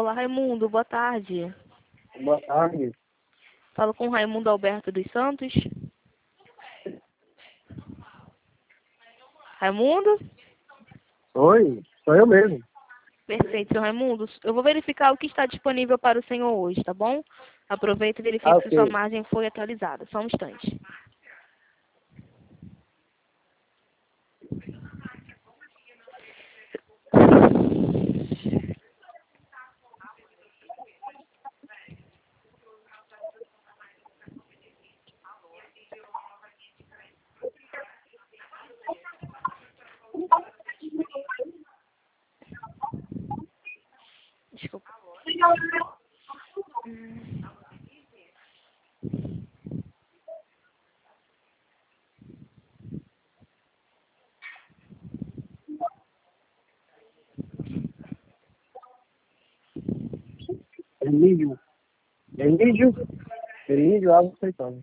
Olá, Raimundo, boa tarde. Boa tarde. Falo com Raimundo Alberto dos Santos. Raimundo? Oi, sou eu mesmo. Perfeito, seu Raimundo. Eu vou verificar o que está disponível para o senhor hoje, tá bom? Aproveita e verifique se sua Ok. margem foi atualizada. Só um instante. Desculpa. Emílio. Emílio Alves Feitano.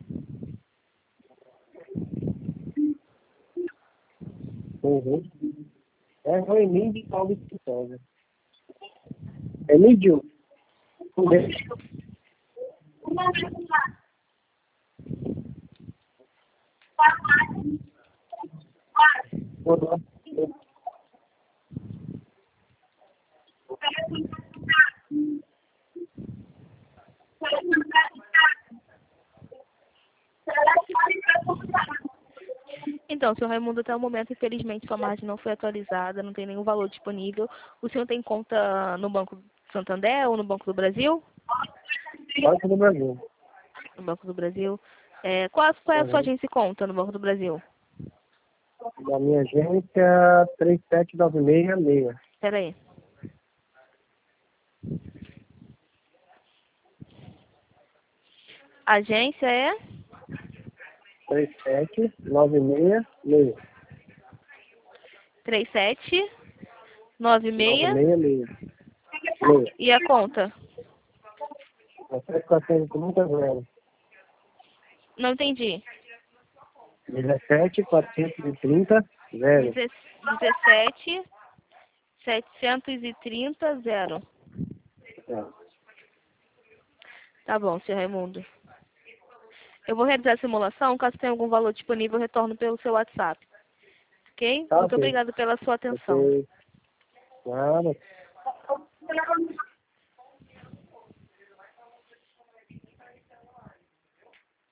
Uhum. É o Emílio Alves Feitano. Emílio. Então, seu Raimundo, até o momento, infelizmente, sua margem não foi atualizada, não tem nenhum valor disponível. O senhor tem conta no Banco Santander ou no Banco do Brasil? Banco do Brasil. No Banco do Brasil. Qual é a sua Uhum. agência e conta no Banco do Brasil? Da minha agência 37966. Espera aí. A agência é 37966. 3796 966. e a conta? É 7430. Não entendi. 17430. 0. 17 730 0. Tá bom, senhor Raimundo. Eu vou realizar a simulação. Caso tenha algum valor disponível, eu retorno pelo seu WhatsApp. Ok? Tá Muito ok. obrigada pela sua atenção. Ok. Nada.